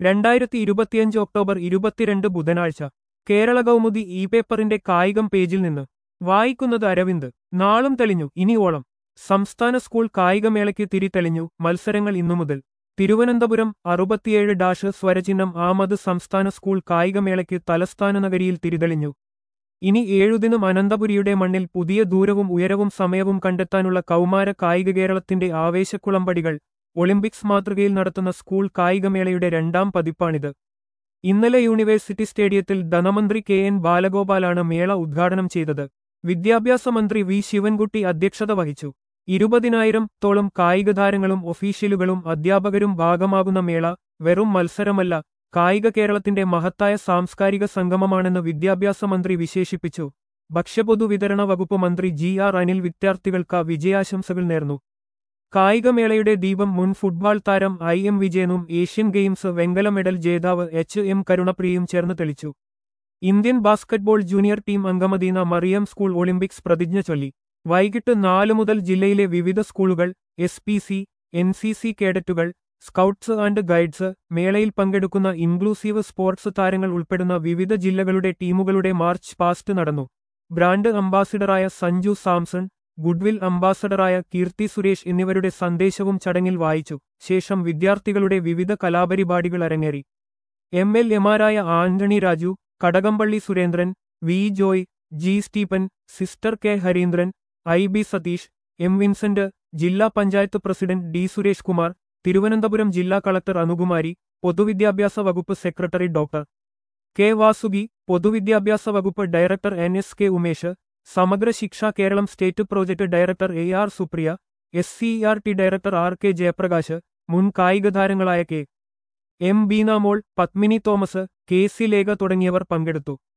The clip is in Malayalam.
2025 ഒക്ടോബർ 22 ബുധനാഴ്ച കേരള കൗമുദി ഇ പേപ്പറിന്റെ കായികം പേജിൽ നിന്ന് വായിക്കുന്നത് അരവിന്ദ്. നാളും തെളിഞ്ഞു ഇനി ഓളം. സംസ്ഥാന സ്കൂൾ കായികമേളയ്ക്ക് തിരിതെളിഞ്ഞു. മത്സരങ്ങൾ ഇന്നുമുതൽ. തിരുവനന്തപുരം 67 സ്വരചിഹ്നം ആമത് സംസ്ഥാന സ്കൂൾ കായികമേളയ്ക്ക് തലസ്ഥാന നഗരിയിൽ തിരിതെളിഞ്ഞു. ഇനി 7 ദിനം അനന്തപുരിയുടെ മണ്ണിൽ പുതിയ ദൂരവും ഉയരവും സമയവും കണ്ടെത്താനുള്ള കൗമാര കായിക കേരളത്തിന്റെ ആവേശക്കുളമ്പടികൾ. ഒളിമ്പിക്സ് മാതൃകയിൽ നടത്തുന്ന സ്കൂൾ കായികമേളയുടെ 2ാം പതിപ്പാണിത്. ഇന്നലെ യൂണിവേഴ്സിറ്റി സ്റ്റേഡിയത്തിൽ ധനമന്ത്രി കെ.എൻ. ബാലഗോപാലാണ് മേള ഉദ്ഘാടനം ചെയ്തത്. വിദ്യാഭ്യാസ മന്ത്രി വി. ശിവൻകുട്ടി അധ്യക്ഷത വഹിച്ചു. 20,000-തോളം കായികതാരങ്ങളും ഒഫീഷ്യലുകളും അധ്യാപകരും ഭാഗമാകുന്ന മേള വെറും മത്സരമല്ല, കായിക കേരളത്തിന്റെ മഹത്തായ സാംസ്കാരിക സംഗമമാണെന്ന് വിദ്യാഭ്യാസ മന്ത്രി വിശേഷിപ്പിച്ചു. ഭക്ഷ്യപൊതുവിതരണ വകുപ്പ് മന്ത്രി ജി.ആർ. അനിൽ വിദ്യാർത്ഥികൾക്ക് വിജയാശംസകൾ നേർന്നു. കായികമേളയുടെ ദീപം മുൻ ഫുട്ബോൾ താരം I.M. വിജയനും ഏഷ്യൻ ഗെയിംസ് വെങ്കല മെഡൽ ജേതാവ് H.M. കരുണപ്രിയയും ചേർന്ന് തെളിച്ചു. ഇന്ത്യൻ ബാസ്കറ്റ്ബോൾ ജൂനിയർ ടീം അംഗമദീന മറിയം സ്കൂൾ ഒളിമ്പിക്സ് പ്രതിജ്ഞ ചൊല്ലി. വൈകിട്ട് 4 മുതൽ ജില്ലയിലെ വിവിധ സ്കൂളുകൾ, SPC, NCC കേഡറ്റുകൾ, സ്കൗട്ട്സ് ആൻഡ് ഗൈഡ്സ്, മേളയിൽ പങ്കെടുക്കുന്ന ഇൻക്ലൂസീവ് സ്പോർട്സ് താരങ്ങൾ ഉൾപ്പെടുന്ന വിവിധ ജില്ലകളുടെ ടീമുകളുടെ മാർച്ച് പാസ്റ്റ് നടന്നു. ബ്രാൻഡ് അംബാസിഡറായ സഞ്ജു സാംസൺ, ഗുഡ്വിൽ അംബാസഡറായ കീർത്തി സുരേഷ് എന്നിവരുടെ സന്ദേശവും ചടങ്ങിൽ വായിച്ചു. ശേഷം വിദ്യാർത്ഥികളുടെ വിവിധ കലാപരിപാടികൾ അരങ്ങേറി. MLA-മാരായ Antony Raju, Kadakampally Surendran, V. Joy, G. Stephen, sister K. Harindran, IB Satheesh, M. Vincent, ജില്ലാ പഞ്ചായത്ത് പ്രസിഡന്റ് D. സുരേഷ് കുമാർ, തിരുവനന്തപുരം ജില്ലാ കളക്ടർ അനുകുമാരി, പൊതുവിദ്യാഭ്യാസ വകുപ്പ് സെക്രട്ടറി ഡോക്ടർ കെ. വാസുകി, പൊതുവിദ്യാഭ്യാസ വകുപ്പ് director NSK Umesh, Samagra Shiksha Keralam state project director AR Supriya, SCERT director RK Jayaprakash, മുൻ കായികതാരങ്ങളായ കെ. M. Beenamol, Padmini Thomas, KC Lekha തുടങ്ങിയവർ പങ്കെടുത്തു.